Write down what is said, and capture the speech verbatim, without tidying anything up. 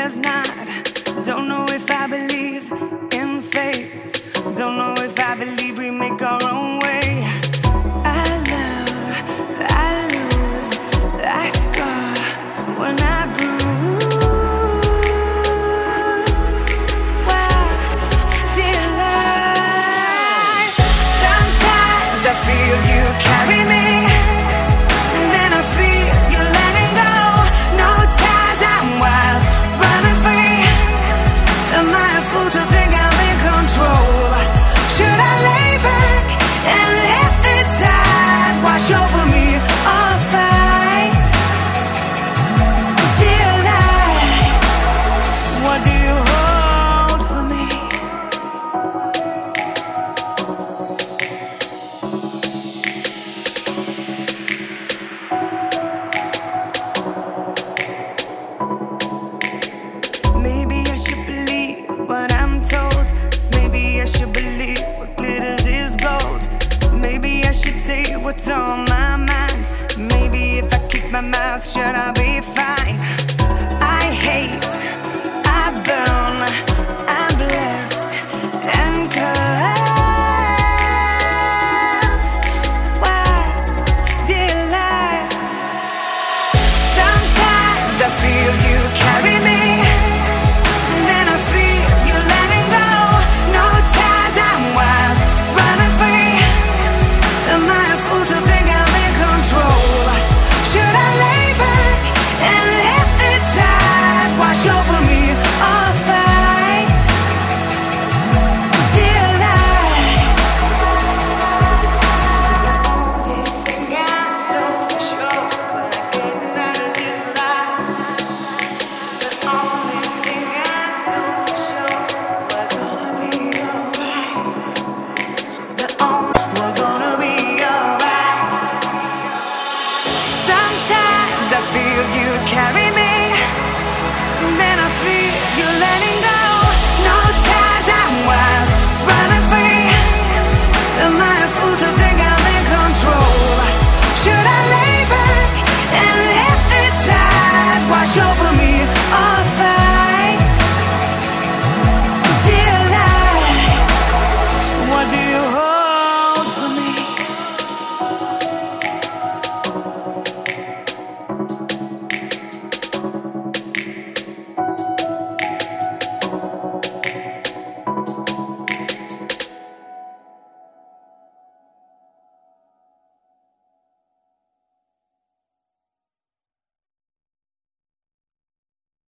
there's not. Don't know if I believe in fate. Don't know if I believe we make our own way. I love, I lose, I scar when I bruise. Wow, dear life. Sometimes I feel you carry me. Maybe I should believe what I'm told. Maybe I should believe what glitters is gold. Maybe I should say what's on my mind. Maybe if I keep my mouth shut, I'll be fine. I hate, I burn, I'm blessed and cursed. Why, dear life? Sometimes I feel you carry me. I feel you